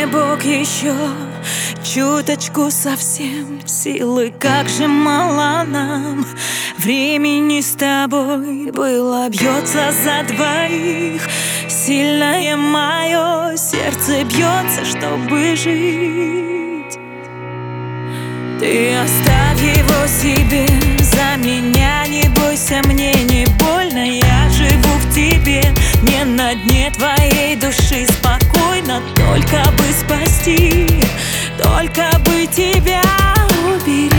мне Бог еще чуточку совсем силы, как же мало нам времени с тобой было. Бьется за двоих сильное мое сердце, бьется, чтобы жить. Ты оставь его себе, за меня не бойся, мне не больно. Я живу в тебе, не на дне твоей души, спокойно, только бы спасти, только бы тебя уберечь.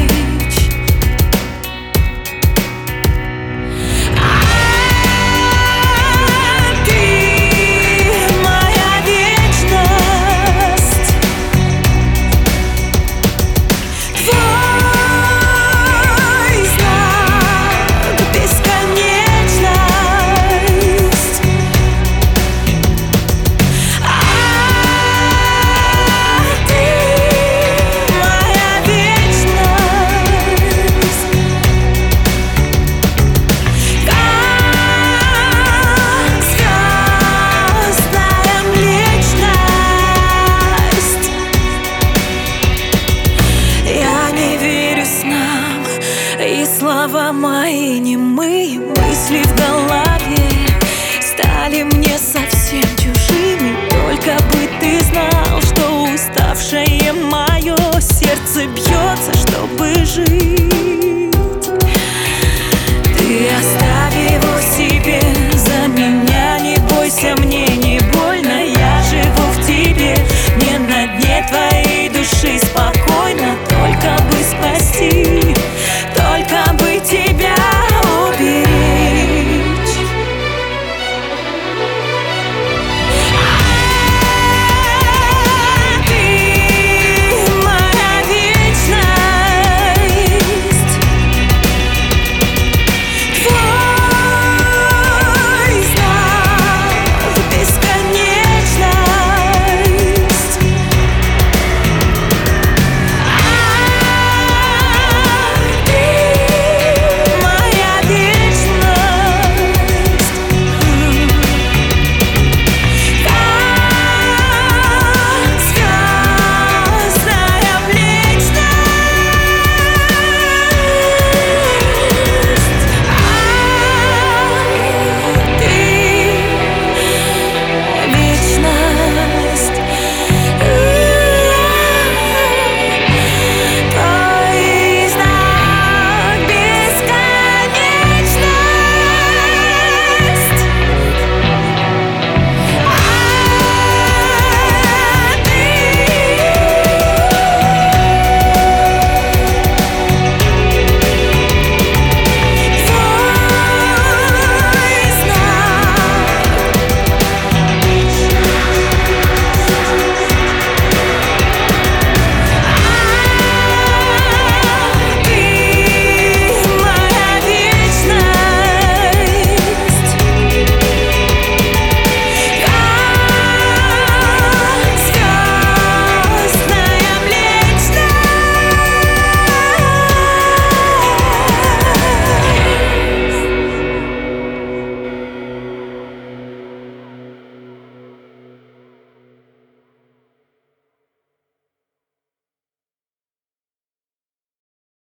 И слова мои немые, мысли в голове стали мне совсем чужими. Только бы ты знал, что уставшее мое сердце бьется, чтобы жить.